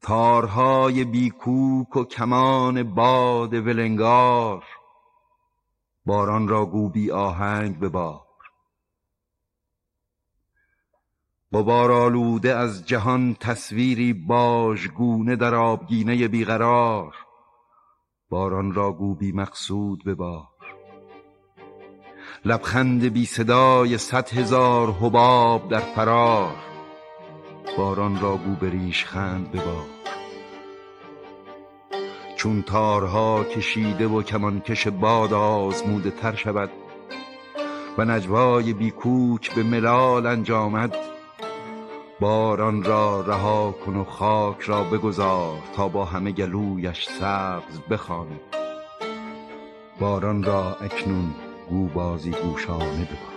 تارهای بیکوک و کمان باد ولنگار، باران را گو بی آهنگ ببار. غبار آلوده از جهان تصویری باژگونه در آبگینه بیقرار، باران را گو بی مقصود ببار. لبخند بی صدای 100,000 حباب در فرار، باران را گو به ریشخند ببار. چون تارها کشیده و کمانکش باد آزموده تر شود و نجوای بیکوک به ملال انجامد، باران را رها کن و خاک را بگذار تا با همه گلویش سبز بخواند. باران را اکنون گو بازی گوشانه ببار.